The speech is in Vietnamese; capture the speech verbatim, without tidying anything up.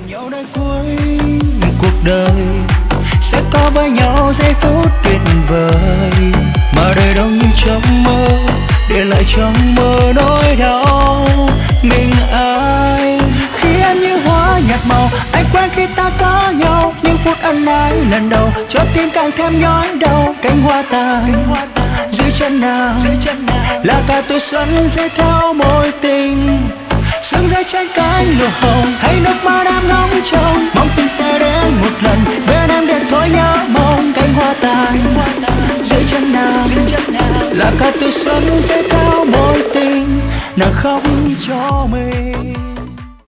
nhau nơi cuối cuộc đời sẽ có với nhau giây phút tuyệt vời, mà đời đâu như trong mơ, để lại trong mơ nỗi đau. Mình ai khi em như hoa nhạt màu, anh quen khi ta có nhau, những phút ân ái lần đầu cho tim càng thêm nhói đau. Cánh hoa tàn dưới chân nàng là cả tuổi xuân rơi theo mối tình, sương rơi trên cánh lụa hồng hay nước mắt em nóng trong mong tình sẽ đến một lần bên em để thôi nhớ mong. Cánh hoa tàn dưới chân nàng là cả tuổi xuân rơi theo mối tình, nàng khóc cho mình.